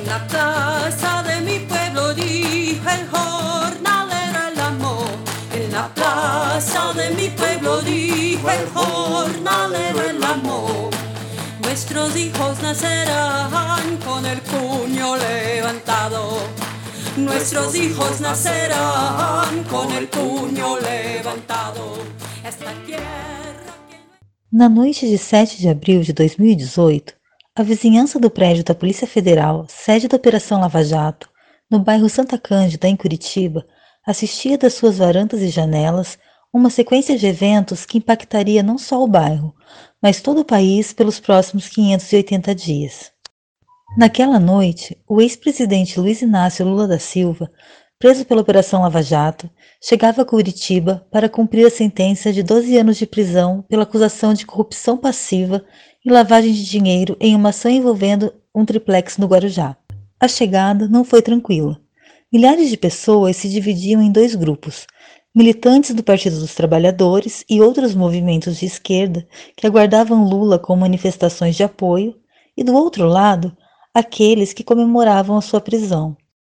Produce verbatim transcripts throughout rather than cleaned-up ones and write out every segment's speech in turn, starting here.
la plaza de mi pueblo dijo el jornalero el amor. En la plaza de mi pueblo dijo el jornalero el amor. Nuestros hijos nacerán con el puño levantado. Nuestros hijos nacerán con el puño levantado. Esta tierra que... Na noite de sete de abril de dois mil e dezoito, a vizinhança do prédio da Polícia Federal, sede da Operação Lava Jato, no bairro Santa Cândida, em Curitiba, assistia das suas varandas e janelas uma sequência de eventos que impactaria não só o bairro, mas todo o país pelos próximos quinhentos e oitenta dias. Naquela noite, o ex-presidente Luiz Inácio Lula da Silva, preso pela Operação Lava Jato, chegava a Curitiba para cumprir a sentença de doze anos de prisão pela acusação de corrupção passiva e lavagem de dinheiro em uma ação envolvendo um triplex no Guarujá. A chegada não foi tranquila. Milhares de pessoas se dividiam em dois grupos, militantes do Partido dos Trabalhadores e outros movimentos de esquerda que aguardavam Lula com manifestações de apoio, e do outro lado, aqueles que comemoravam a sua prisão.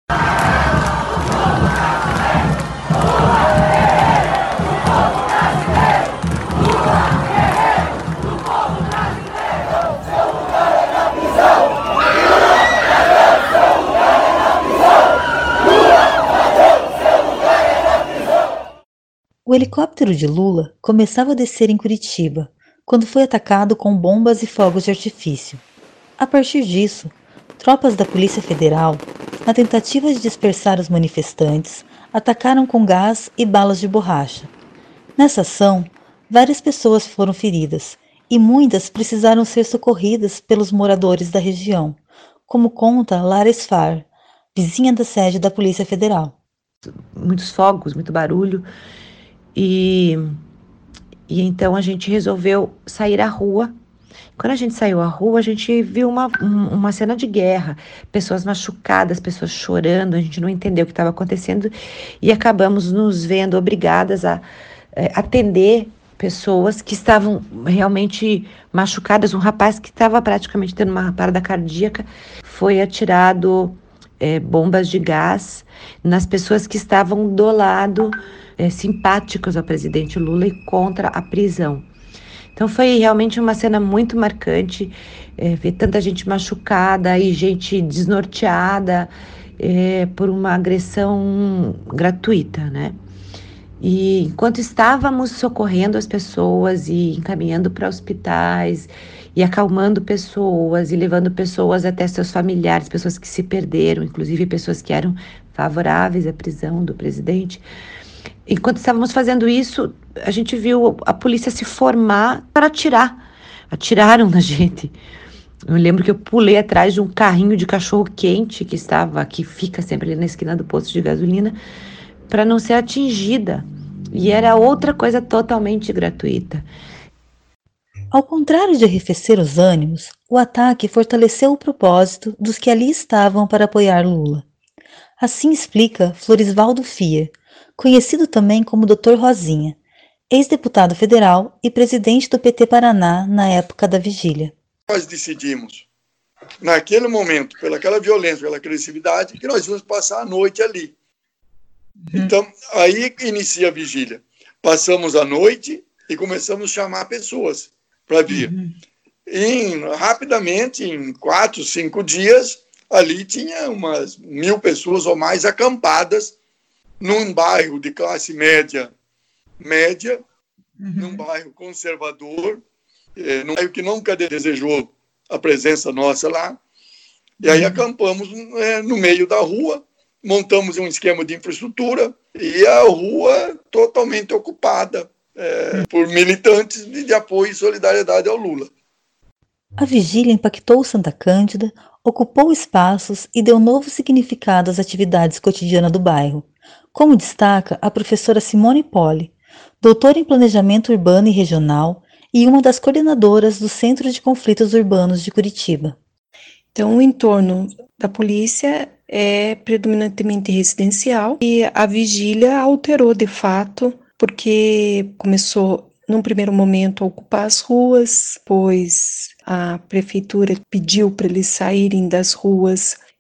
O helicóptero de Lula começava a descer em Curitiba, quando foi atacado com bombas e fogos de artifício. A partir disso, tropas da Polícia Federal, na tentativa de dispersar os manifestantes, atacaram com gás e balas de borracha. Nessa ação, várias pessoas foram feridas e muitas precisaram ser socorridas pelos moradores da região, como conta Lara Esfar, vizinha da sede da Polícia Federal. Muitos fogos, muito barulho, e, e então a gente resolveu sair à rua. Quando a gente saiu à rua, a gente viu uma, uma cena de guerra, pessoas machucadas, pessoas chorando, a gente não entendeu o que estava acontecendo e acabamos nos vendo obrigadas a é, atender pessoas que estavam realmente machucadas. Um rapaz que estava praticamente tendo uma parada cardíaca foi atirado é, bombas de gás nas pessoas que estavam do lado é, simpáticos ao presidente Lula e contra a prisão. Então foi realmente uma cena muito marcante, é, ver tanta gente machucada e gente desnorteada é, por uma agressão gratuita, né? E enquanto estávamos socorrendo as pessoas e encaminhando para hospitais e acalmando pessoas e levando pessoas até seus familiares, pessoas que se perderam, inclusive pessoas que eram favoráveis à prisão do presidente, enquanto estávamos fazendo isso, a gente viu a polícia se formar para atirar. Atiraram na gente. Eu lembro que eu pulei atrás de um carrinho de cachorro-quente que estava, que fica sempre ali na esquina do posto de gasolina, para não ser atingida. E era outra coisa totalmente gratuita. Ao contrário de arrefecer os ânimos, o ataque fortaleceu o propósito dos que ali estavam para apoiar Lula. Assim explica Florisvaldo Fia, conhecido também como doutor Rosinha, ex-deputado federal e presidente do P T Paraná na época da vigília. Nós decidimos, naquele momento, pelaquela violência, pela agressividade, que nós íamos passar a noite ali. Uhum. Então, aí inicia a vigília. Passamos a noite e começamos a chamar pessoas para vir. Uhum. E rapidamente, em quatro, cinco dias, ali tinha umas mil pessoas ou mais acampadas num bairro de classe média, média, uhum. num bairro conservador, é, num bairro que nunca desejou a presença nossa lá. E aí uhum. acampamos é, no meio da rua, montamos um esquema de infraestrutura e a rua totalmente ocupada é, por militantes de, de apoio e solidariedade ao Lula. A vigília impactou Santa Cândida, ocupou espaços e deu novo significado às atividades cotidianas do bairro, como destaca a professora Simone Poli, doutora em Planejamento Urbano e Regional e uma das coordenadoras do Centro de Conflitos Urbanos de Curitiba. Então, o entorno da polícia é predominantemente residencial e a vigília alterou de fato, porque começou, num primeiro momento, a ocupar as ruas, pois a prefeitura pediu para eles saírem das ruas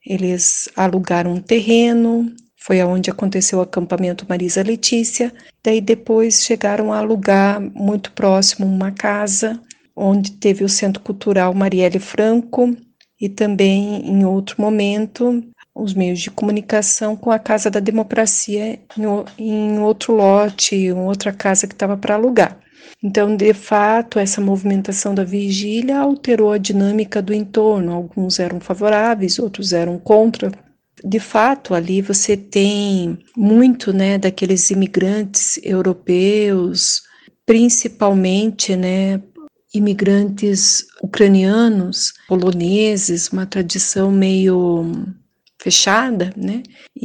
Eles alugaram um terreno, foi aonde aconteceu o acampamento Marisa Letícia. Daí depois chegaram a alugar muito próximo uma casa, onde teve o Centro Cultural Marielle Franco e também, em outro momento, os meios de comunicação com a Casa da Democracia em outro lote, em outra casa que estava para alugar. Então, de fato, essa movimentação da vigília alterou a dinâmica do entorno. Alguns eram favoráveis, outros eram contra. De fato, ali você tem muito, né, daqueles imigrantes europeus, principalmente, né, imigrantes ucranianos, poloneses, uma tradição meio fechada, né,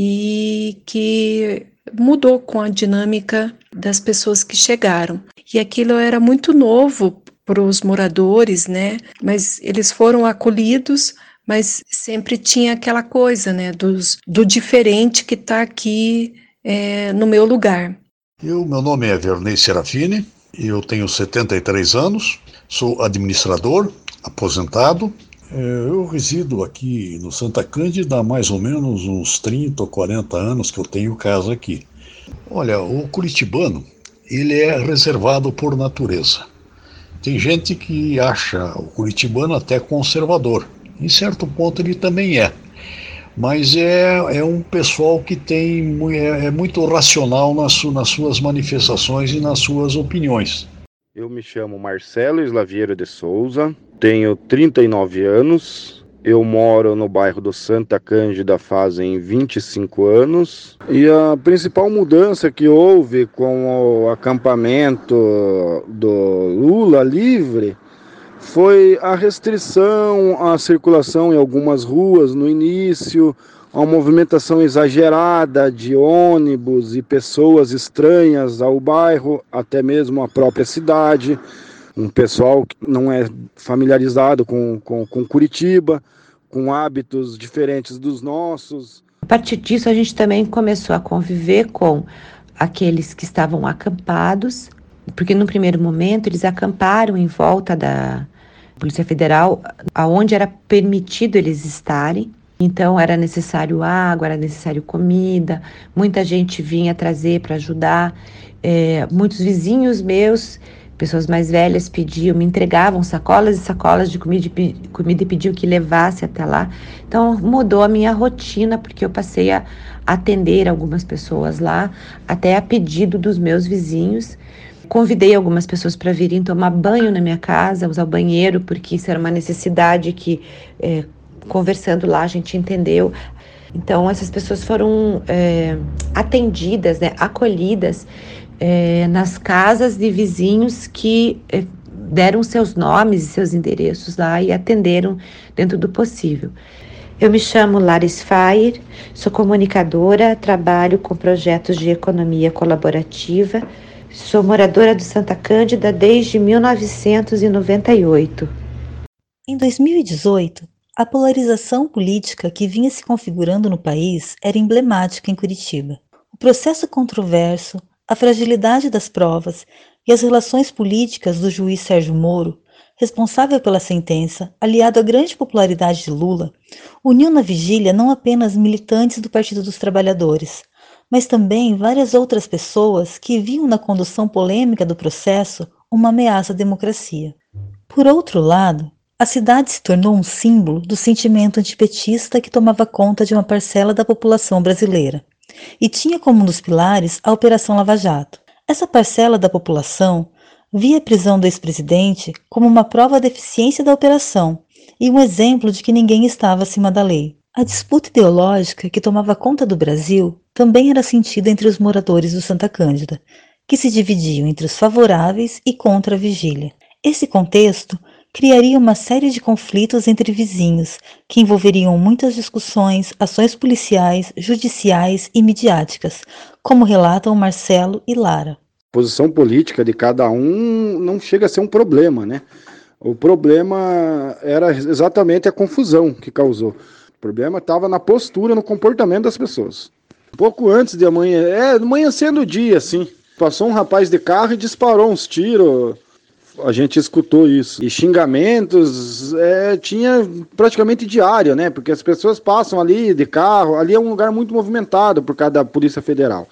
e que mudou com a dinâmica das pessoas que chegaram. E aquilo era muito novo para os moradores, né, mas eles foram acolhidos, mas sempre tinha aquela coisa, né, dos, do diferente que está aqui é, no meu lugar. Eu, meu nome é Vernei Serafini, eu tenho setenta e três anos, sou administrador, aposentado. Eu resido aqui no Santa Cândida há mais ou menos uns trinta ou quarenta anos que eu tenho casa aqui. Olha, o curitibano, ele é reservado por natureza. Tem gente que acha o curitibano até conservador. Em certo ponto ele também é. Mas é, é um pessoal que tem, é, é muito racional nas, su, nas suas manifestações e nas suas opiniões. Eu me chamo Marcelo Slaviero de Souza, tenho trinta e nove anos, eu moro no bairro do Santa Cândida fazem vinte e cinco anos, e a principal mudança que houve com o acampamento do Lula livre foi a restrição à circulação em algumas ruas no início, a movimentação exagerada de ônibus e pessoas estranhas ao bairro, até mesmo à própria cidade, um pessoal que não é familiarizado com, com, com Curitiba, com hábitos diferentes dos nossos. A partir disso, a gente também começou a conviver com aqueles que estavam acampados, porque no primeiro momento eles acamparam em volta da Polícia Federal, aonde era permitido eles estarem. Então era necessário água, era necessário comida, muita gente vinha trazer para ajudar, é, muitos vizinhos meus, pessoas mais velhas pediam, me entregavam sacolas e sacolas de comida, de comida e pediam que levasse até lá. Então mudou a minha rotina, porque eu passei a atender algumas pessoas lá, até a pedido dos meus vizinhos. Convidei algumas pessoas para virem tomar banho na minha casa, usar o banheiro, porque isso era uma necessidade que... É, conversando lá, a gente entendeu. Então, essas pessoas foram é, atendidas, né, acolhidas é, nas casas de vizinhos que é, deram seus nomes e seus endereços lá e atenderam dentro do possível. Eu me chamo Laris Fair, sou comunicadora, trabalho com projetos de economia colaborativa, sou moradora do Santa Cândida desde mil novecentos e noventa e oito. Em dois mil e dezoito, a polarização política que vinha se configurando no país era emblemática em Curitiba. O processo controverso, a fragilidade das provas e as relações políticas do juiz Sérgio Moro, responsável pela sentença, aliado à grande popularidade de Lula, uniu na vigília não apenas militantes do Partido dos Trabalhadores, mas também várias outras pessoas que viam na condução polêmica do processo uma ameaça à democracia. Por outro lado, a cidade se tornou um símbolo do sentimento antipetista que tomava conta de uma parcela da população brasileira e tinha como um dos pilares a Operação Lava Jato. Essa parcela da população via a prisão do ex-presidente como uma prova da eficiência da operação e um exemplo de que ninguém estava acima da lei. A disputa ideológica que tomava conta do Brasil também era sentida entre os moradores do Santa Cândida, que se dividiam entre os favoráveis e contra a vigília. Esse contexto criaria uma série de conflitos entre vizinhos, que envolveriam muitas discussões, ações policiais, judiciais e midiáticas, como relatam Marcelo e Lara. A posição política de cada um não chega a ser um problema, né? O problema era exatamente a confusão que causou. O problema estava na postura, no comportamento das pessoas. Pouco antes de amanhã, é, amanhecendo o dia, assim, passou um rapaz de carro e disparou uns tiros. a gente escutou isso. E xingamentos é, tinha praticamente diário, né? Porque as pessoas passam ali de carro, ali é um lugar muito movimentado por causa da Polícia Federal,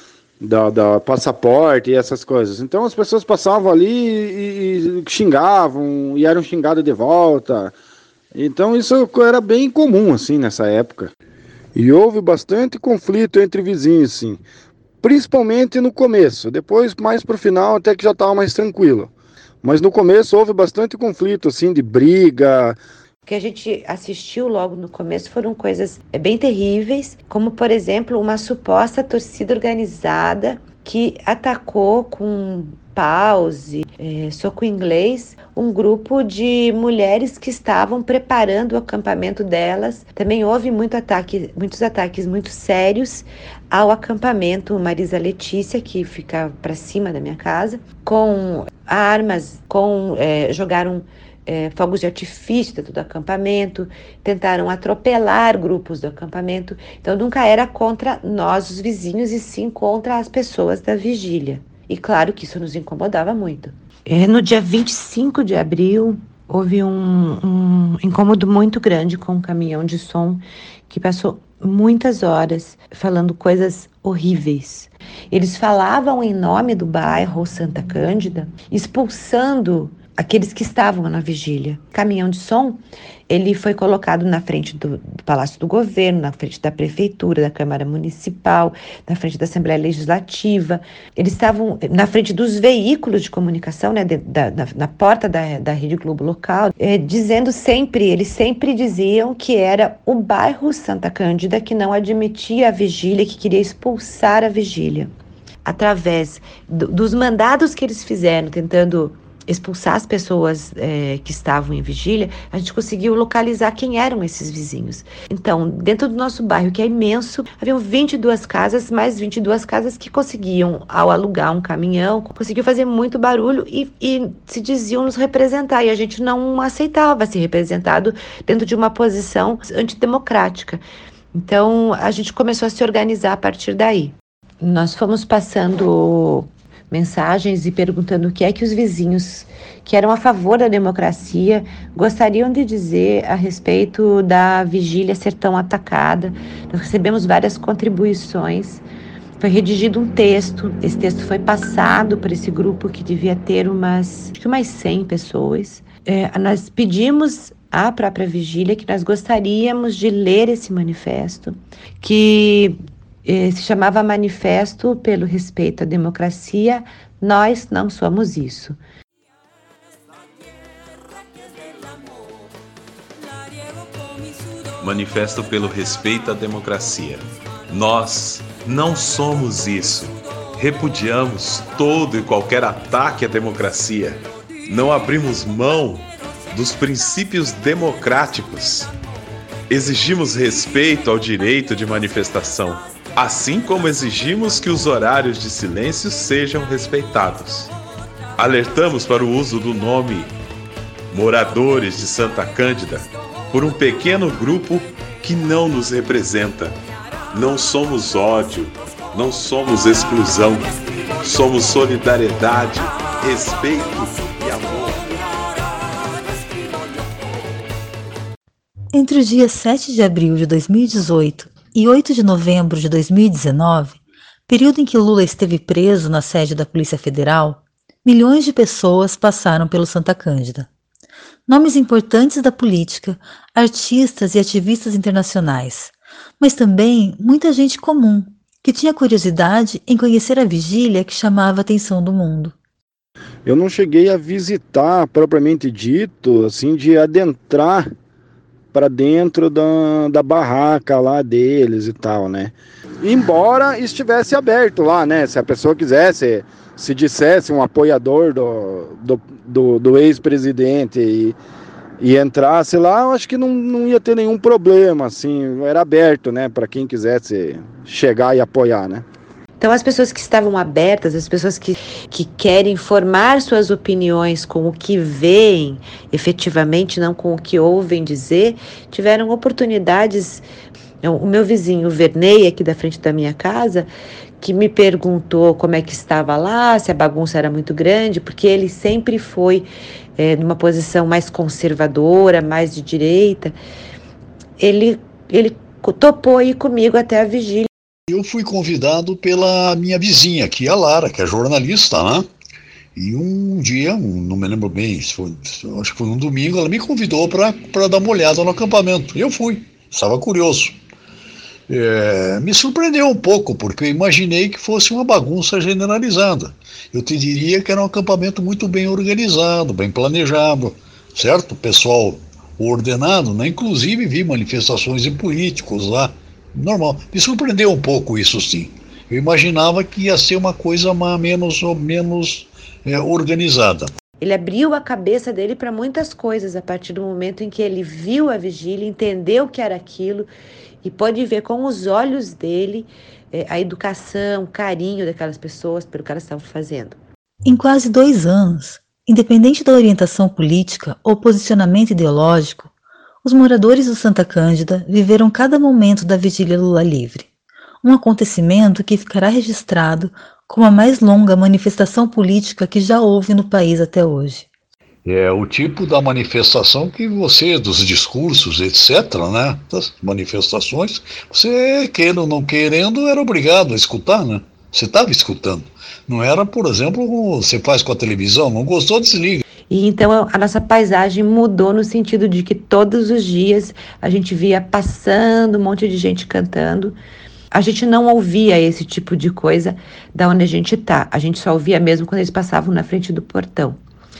da, da passaporte e essas coisas. Então as pessoas passavam ali e, e xingavam, e eram xingadas de volta. Então isso era bem comum, assim, nessa época. E houve bastante conflito entre vizinhos, sim. Principalmente no começo. Depois, mais pro final, até que já estava mais tranquilo. Mas no começo houve bastante conflito, assim, de briga. O que a gente assistiu logo no começo foram coisas bem terríveis, como, por exemplo, uma suposta torcida organizada que atacou com paus e é, soco inglês um grupo de mulheres que estavam preparando o acampamento delas. Também houve muito ataque, muitos ataques muito sérios ao acampamento Marisa Letícia, que fica para cima da minha casa, com armas, com é, jogaram é, fogos de artifício dentro do acampamento, tentaram atropelar grupos do acampamento. Então nunca era contra nós, os vizinhos, e sim contra as pessoas da vigília. E claro que isso nos incomodava muito. É, no dia vinte e cinco de abril, houve um, um incômodo muito grande com um caminhão de som que passou muitas horas falando coisas horríveis. Eles falavam em nome do bairro Santa Cândida, expulsando aqueles que estavam na vigília. O caminhão de som, ele foi colocado na frente do, do Palácio do Governo, na frente da Prefeitura, da Câmara Municipal, na frente da Assembleia Legislativa. Eles estavam na frente dos veículos de comunicação, né, de, da, na, na porta da, da Rede Globo local, é, dizendo sempre, eles sempre diziam que era o bairro Santa Cândida que não admitia a vigília, que queria expulsar a vigília. Através do, dos mandados que eles fizeram, tentando expulsar as pessoas é, que estavam em vigília, a gente conseguiu localizar quem eram esses vizinhos. Então, dentro do nosso bairro, que é imenso, haviam vinte e duas casas, mais vinte e duas casas que conseguiam, ao alugar um caminhão, conseguiam fazer muito barulho e, e se diziam nos representar, e a gente não aceitava ser representado dentro de uma posição antidemocrática. Então, a gente começou a se organizar a partir daí. Nós fomos passando mensagens e perguntando o que é que os vizinhos que eram a favor da democracia gostariam de dizer a respeito da vigília ser tão atacada. Nós recebemos várias contribuições, foi redigido um texto, esse texto foi passado para esse grupo que devia ter umas, acho que umas cem pessoas. É, nós pedimos à própria vigília que nós gostaríamos de ler esse manifesto, que se chamava Manifesto pelo Respeito à Democracia, Nós Não Somos Isso. Manifesto pelo Respeito à Democracia. Nós não somos isso. Repudiamos todo e qualquer ataque à democracia. Não abrimos mão dos princípios democráticos. Exigimos respeito ao direito de manifestação, assim como exigimos que os horários de silêncio sejam respeitados. Alertamos para o uso do nome Moradores de Santa Cândida por um pequeno grupo que não nos representa. Não somos ódio, não somos exclusão, somos solidariedade, respeito e amor. Entre o dia sete de abril de dois mil e dezoito e oito de novembro de dois mil e dezenove, período em que Lula esteve preso na sede da Polícia Federal, milhões de pessoas passaram pelo Santa Cândida. Nomes importantes da política, artistas e ativistas internacionais, mas também muita gente comum, que tinha curiosidade em conhecer a vigília que chamava a atenção do mundo. Eu não cheguei a visitar, propriamente dito, assim, de adentrar para dentro da, da barraca lá deles e tal, né? Embora estivesse aberto lá, né? Se a pessoa quisesse, se dissesse um apoiador do, do, do, do ex-presidente e, e entrasse lá, eu acho que não, não ia ter nenhum problema, assim, era aberto, né? Para quem quisesse chegar e apoiar, né? Então, as pessoas que estavam abertas, as pessoas que, que querem formar suas opiniões com o que veem, efetivamente, não com o que ouvem dizer, tiveram oportunidades. O meu vizinho Vernei, aqui da frente da minha casa, que me perguntou como é que estava lá, se a bagunça era muito grande, porque ele sempre foi é, numa posição mais conservadora, mais de direita. Ele, ele topou ir comigo até a vigília. Eu fui convidado pela minha vizinha aqui, a Lara, que é jornalista, né? E um dia, um, não me lembro bem, foi, acho que foi um domingo, ela me convidou para dar uma olhada no acampamento. Eu fui, estava curioso. É, me surpreendeu um pouco, porque eu imaginei que fosse uma bagunça generalizada. Eu te diria que era um acampamento muito bem organizado, bem planejado, certo? Pessoal ordenado, né? Inclusive vi manifestações de políticos lá, normal. Me surpreendeu um pouco isso, sim. Eu imaginava que ia ser uma coisa mais, menos, menos é, organizada. Ele abriu a cabeça dele para muitas coisas a partir do momento em que ele viu a vigília, entendeu o que era aquilo e pôde ver com os olhos dele é, a educação, o carinho daquelas pessoas pelo que elas estavam fazendo. Em quase dois anos, independente da orientação política ou posicionamento ideológico, os moradores do Santa Cândida viveram cada momento da Vigília Lula Livre, um acontecimento que ficará registrado como a mais longa manifestação política que já houve no país até hoje. É o tipo da manifestação que você, dos discursos, etcétera, né, das manifestações, você, querendo ou não querendo, era obrigado a escutar, né? Você estava escutando. Não era, por exemplo, como você faz com a televisão, não gostou, desliga. E então a nossa paisagem mudou no sentido de que todos os dias a gente via passando um monte de gente cantando. A gente não ouvia esse tipo de coisa da onde a gente está. A gente só ouvia mesmo quando eles passavam na frente do portão.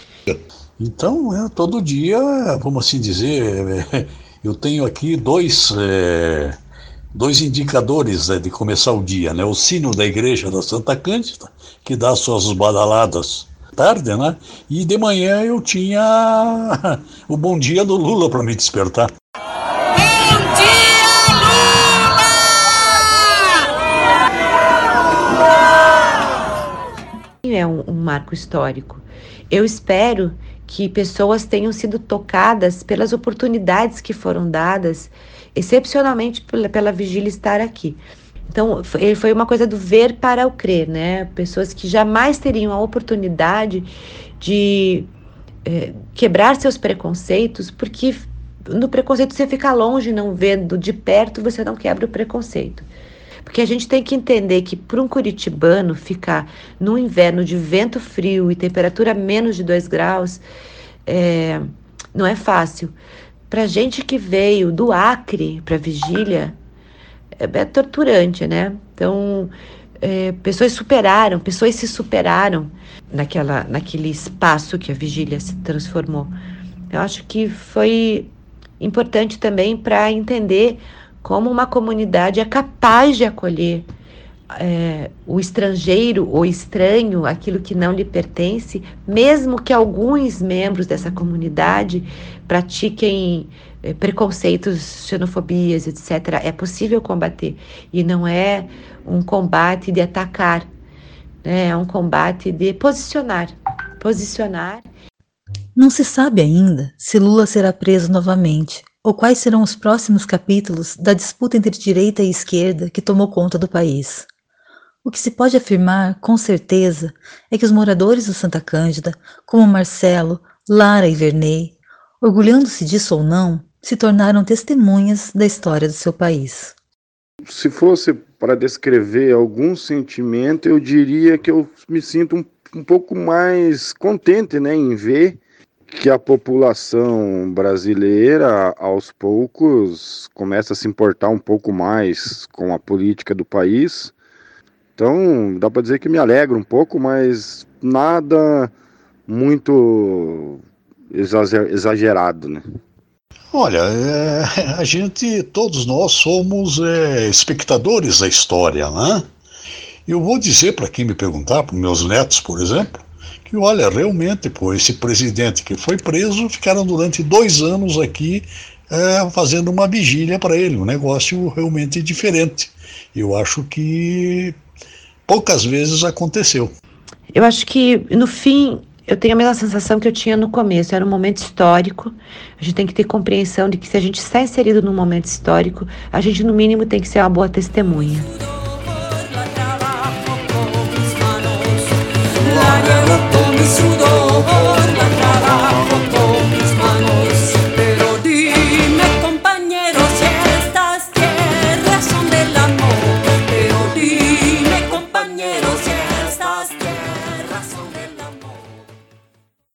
Então, é, todo dia, vamos assim dizer, é, eu tenho aqui dois, é, dois indicadores é, de começar o dia, né? O sino da igreja da Santa Cândida, que dá suas badaladas tarde, né? E de manhã eu tinha o bom dia do Lula para me despertar. Bom dia, Lula! É um, um marco histórico. Eu espero que pessoas tenham sido tocadas pelas oportunidades que foram dadas, excepcionalmente pela, pela vigília estar aqui. Então, foi, foi uma coisa do ver para o crer, né? Pessoas que jamais teriam a oportunidade de é, quebrar seus preconceitos, porque no preconceito você fica longe, não vendo de perto, você não quebra o preconceito. Porque a gente tem que entender que para um curitibano ficar no inverno de vento frio e temperatura menos de dois graus, é, não é fácil. Para gente que veio do Acre para Vigília, é, é torturante, né? Então, é, pessoas superaram, pessoas se superaram naquela, naquele espaço que a Vigília se transformou. Eu acho que foi importante também para entender como uma comunidade é capaz de acolher é, o estrangeiro ou estranho, aquilo que não lhe pertence, mesmo que alguns membros dessa comunidade pratiquem é, preconceitos, xenofobias, etcétera. É possível combater, e não é um combate de atacar, né? É um combate de posicionar, posicionar. Não se sabe ainda se Lula será preso novamente, ou quais serão os próximos capítulos da disputa entre direita e esquerda que tomou conta do país. O que se pode afirmar, com certeza, é que os moradores do Santa Cândida, como Marcelo, Lara e Vernei, orgulhando-se disso ou não, se tornaram testemunhas da história do seu país. Se fosse para descrever algum sentimento, eu diria que eu me sinto um, um pouco mais contente, né, em ver que a população brasileira, aos poucos, começa a se importar um pouco mais com a política do país. Então, dá para dizer que me alegra um pouco, mas nada muito exagerado, né? Olha, é, a gente, todos nós somos é, espectadores da história, né? Eu vou dizer para quem me perguntar, para meus netos, por exemplo, que olha, realmente, pô, esse presidente que foi preso, ficaram durante dois anos aqui é, fazendo uma vigília para ele, um negócio realmente diferente. Eu acho que poucas vezes aconteceu. Eu acho que, no fim, eu tenho a mesma sensação que eu tinha no começo. Era um momento histórico. A gente tem que ter compreensão de que se a gente está inserido num momento histórico, a gente, no mínimo, tem que ser uma boa testemunha.